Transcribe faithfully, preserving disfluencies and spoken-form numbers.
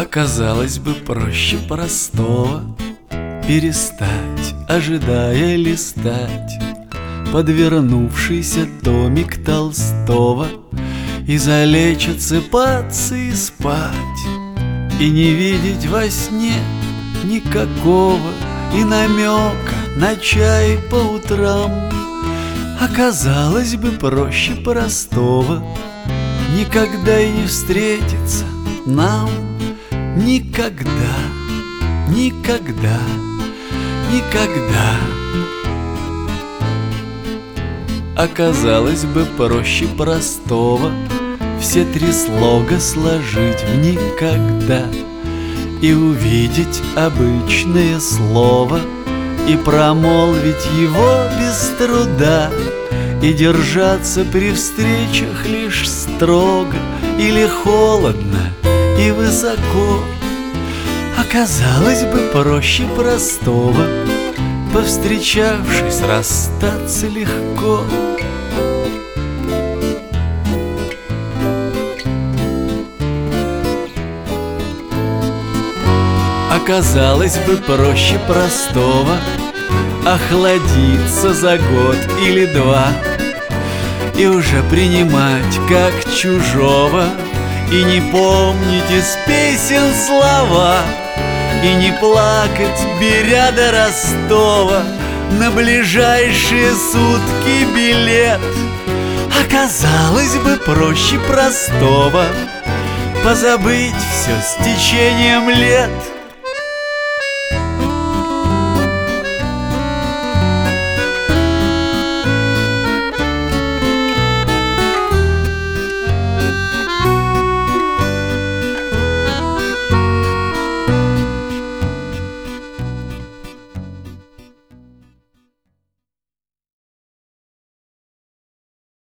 Оказалось бы, проще простого перестать, ожидая листать подвернувшийся томик Толстого и залечь, отсыпаться и спать, и не видеть во сне никакого и намека на чай по утрам. Оказалось бы, проще простого никогда и не встретиться нам. Никогда, никогда, никогда. Оказалось бы, проще простого все три слога сложить в никогда и увидеть обычное слово и промолвить его без труда, и держаться при встречах лишь строго или холодно и высоко. Оказалось бы, проще простого повстречавшись расстаться легко. Оказалось бы, проще простого охладиться за год или два и уже принимать как чужого, и не помнить из песен слова, и не плакать, беря до Ростова на ближайшие сутки билет. Оказалось бы, проще простого позабыть все с течением лет.